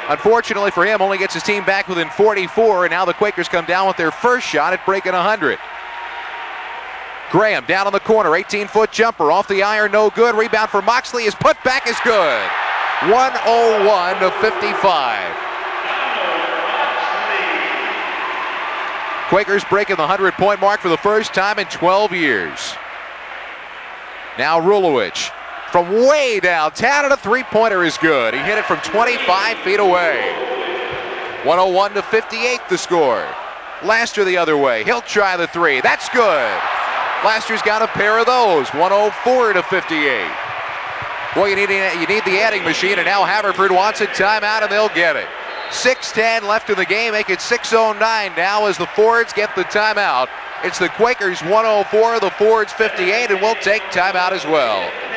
Unfortunately for him, only gets his team back within 44, and now the Quakers come down with their first shot at breaking 100. Graham down on the corner, 18-foot jumper off the iron, no good. Rebound for Moxley. His putback is good. 101 to 55. Quakers breaking the 100-point mark for the first time in 12 years. Now Rulewich from way downtown, and a three-pointer is good. He hit it from 25 feet away. 101 to 58 the score. Laster the other way. He'll try the three. That's good. Laster's got a pair of those. 104 to 58. Boy, you need the adding machine, and now Haverford wants a timeout, and they'll get it. 6:10 left in the game, make it 6:09 now as the Fords get the timeout. It's the Quakers 104, the Fords 58, and we'll take timeout as well.